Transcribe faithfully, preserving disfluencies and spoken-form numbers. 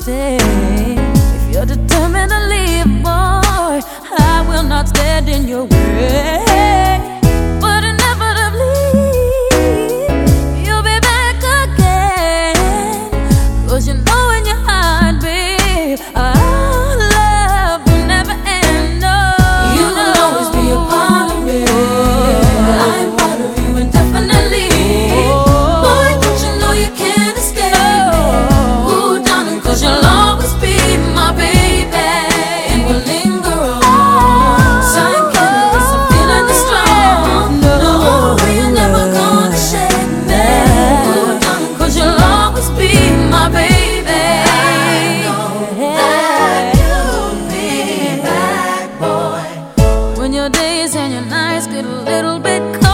stay. If you're determined to leave, boy, I will not stand in your way. But inevitably, you'll be back again. 'Cause you know in your heart, babe, our love will never end. No, you will always be a part of me. I'm part of you indefinitely. Boy, don't you know you can't escape me? Ooh, darling, 'cause you'll always be my baby, and we'll linger on. Sign killers, I'm feeling it strong. No, you're never gonna shake me. Ooh, darling, 'cause you'll always be my baby. I know that you'll be back, boy. when your days and your nights get a little bit cold,